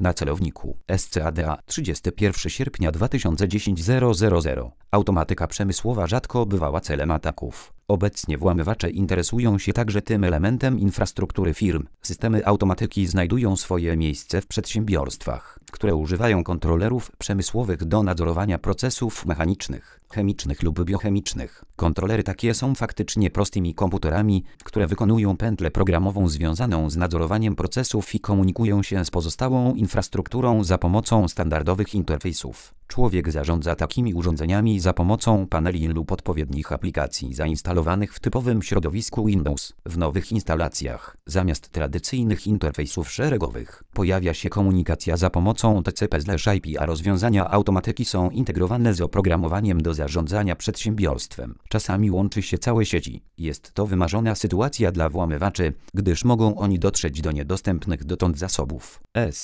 Na celowniku SCADA 31 sierpnia 2010 000. Automatyka przemysłowa rzadko bywała celem ataków. Obecnie włamywacze interesują się także tym elementem infrastruktury firm. Systemy automatyki znajdują swoje miejsce w przedsiębiorstwach, które używają kontrolerów przemysłowych do nadzorowania procesów mechanicznych, chemicznych lub biochemicznych. Kontrolery takie są faktycznie prostymi komputerami, które wykonują pętlę programową związaną z nadzorowaniem procesów i komunikują się z pozostałą infrastrukturą za pomocą standardowych interfejsów. Człowiek zarządza takimi urządzeniami za pomocą paneli lub odpowiednich aplikacji zainstalowanych w typowym środowisku Windows. W nowych instalacjach, zamiast tradycyjnych interfejsów szeregowych, pojawia się komunikacja za pomocą TCP/IP, a rozwiązania automatyki są integrowane z oprogramowaniem do zarządzania przedsiębiorstwem. Czasami łączy się całe sieci. Jest to wymarzona sytuacja dla włamywaczy, gdyż mogą oni dotrzeć do niedostępnych dotąd zasobów.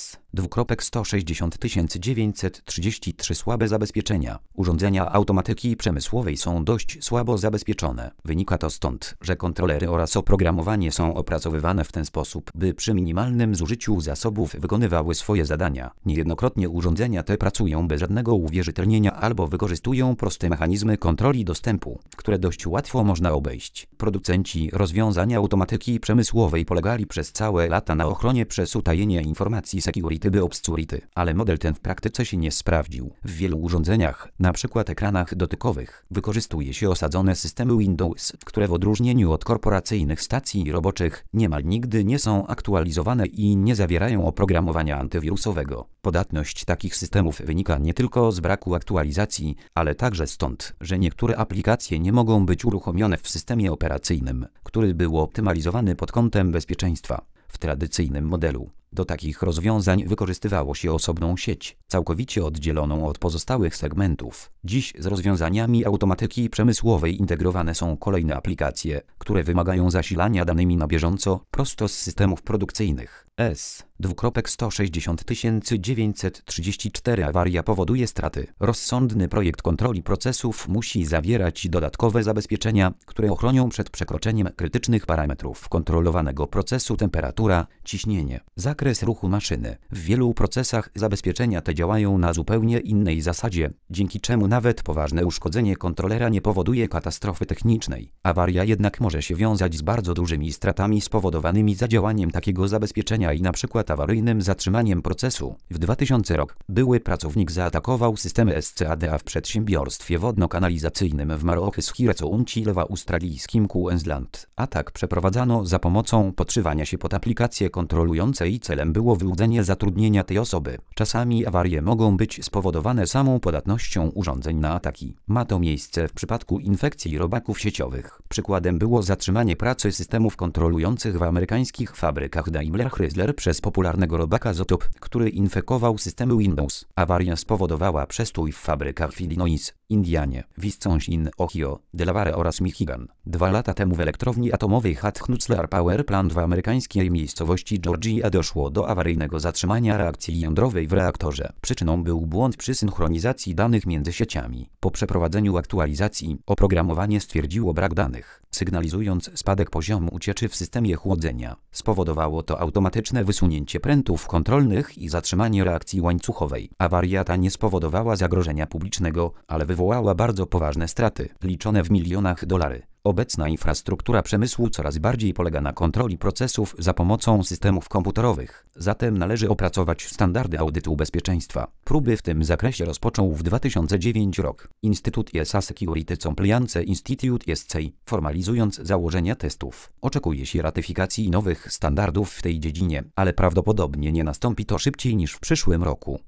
S. 160 933 słabe zabezpieczenia. Urządzenia automatyki przemysłowej są dość słabo zabezpieczone. Wynika to stąd, że kontrolery oraz oprogramowanie są opracowywane w ten sposób, by przy minimalnym zużyciu zasobów wykonywały swoje zadania. Niejednokrotnie urządzenia te pracują bez żadnego uwierzytelnienia albo wykorzystują proste mechanizmy kontroli dostępu, które dość łatwo można obejść. Producenci rozwiązania automatyki przemysłowej polegali przez całe lata na ochronie przez utajnienie informacji security by obscurity, ale model ten w praktyce się nie sprawdził. W wielu urządzeniach, np. ekranach dotykowych, wykorzystuje się osadzone systemy Windows, które w odróżnieniu od korporacyjnych stacji roboczych niemal nigdy nie są aktualizowane i nie zawierają oprogramowania antywirusowego. Podatność takich systemów wynika nie tylko z braku aktualizacji, ale także stąd, że niektóre aplikacje nie mogą być uruchomione w systemie operacyjnym, który był optymalizowany pod kątem bezpieczeństwa. W tradycyjnym modelu do takich rozwiązań wykorzystywało się osobną sieć, całkowicie oddzieloną od pozostałych segmentów. Dziś z rozwiązaniami automatyki przemysłowej integrowane są kolejne aplikacje, które wymagają zasilania danymi na bieżąco prosto z systemów produkcyjnych. S. 160 934 awaria powoduje straty. Rozsądny projekt kontroli procesów musi zawierać dodatkowe zabezpieczenia, które ochronią przed przekroczeniem krytycznych parametrów kontrolowanego procesu: temperatura, ciśnienie, zakres ruchu maszyny. W wielu procesach zabezpieczenia te działają na zupełnie innej zasadzie, dzięki czemu nawet poważne uszkodzenie kontrolera nie powoduje katastrofy technicznej. Awaria jednak może się wiązać z bardzo dużymi stratami spowodowanymi zadziałaniem takiego zabezpieczenia i np. awaryjnym zatrzymaniem procesu. W 2000 rok były pracownik zaatakował systemy SCADA w przedsiębiorstwie wodno-kanalizacyjnym w Maroochyschireco-Uncile w australijskim Queensland. Atak przeprowadzano za pomocą podszywania się pod aplikacje kontrolujące i celem było wyłudzenie zatrudnienia tej osoby. Czasami awarie mogą być spowodowane samą podatnością urządzeń na ataki. Ma to miejsce w przypadku infekcji robaków sieciowych. Przykładem było zatrzymanie pracy systemów kontrolujących w amerykańskich fabrykach Daimler-Chrysler przez popularnego robaka Zotop, który infekował systemy Windows. Awaria spowodowała przestój w fabrykach w Illinois, Indianie, Wisconsin, Ohio, Delaware oraz Michigan. 2 lata temu w elektrowni atomowej Hatch-Nuclear Power Plant w amerykańskiej miejscowości Georgia doszło do awaryjnego zatrzymania reakcji jądrowej w reaktorze. Przyczyną był błąd przy synchronizacji danych między sieciami. Po przeprowadzeniu aktualizacji, oprogramowanie stwierdziło brak danych, sygnalizując spadek poziomu ucieczy w systemie chłodzenia. Spowodowało to automatyczne wysunięcie prętów kontrolnych i zatrzymanie reakcji łańcuchowej. Awaria ta nie spowodowała zagrożenia publicznego, ale wywołała bardzo poważne straty, liczone w milionach dolarów. Obecna infrastruktura przemysłu coraz bardziej polega na kontroli procesów za pomocą systemów komputerowych. Zatem należy opracować standardy audytu bezpieczeństwa. Próby w tym zakresie rozpoczął w 2009 rok Instytut ESA Security Compliance Institute (ESCA), formalizując założenia testów. Oczekuje się ratyfikacji nowych standardów w tej dziedzinie, ale prawdopodobnie nie nastąpi to szybciej niż w przyszłym roku.